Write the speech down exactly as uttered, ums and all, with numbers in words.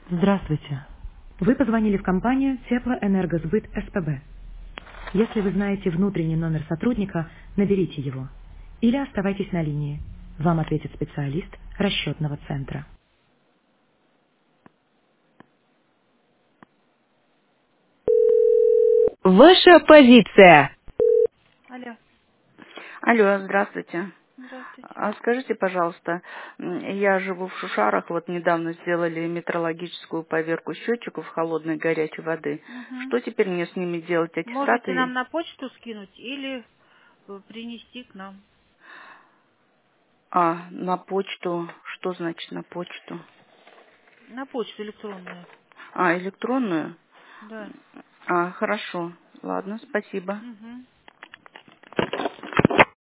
Здравствуйте. Вы позвонили в компанию Теплоэнергосбыт СПБ. Если вы знаете внутренний номер сотрудника, наберите его. Или оставайтесь на линии. Вам ответит специалист расчетного центра. Ваша позиция. Алло, Алло, здравствуйте. здравствуйте. А скажите, пожалуйста, м, я живу в Шушарах, вот недавно сделали метрологическую поверку счетчиков холодной и горячей воды. Мгм. Что теперь мне с ними делать? Можете нам Аттестаты? на почту скинуть или э, принести к нам. А, на почту. Что значит на почту? На почту электронную. А, электронную? Да. А, хорошо. Ладно, спасибо. Мгм.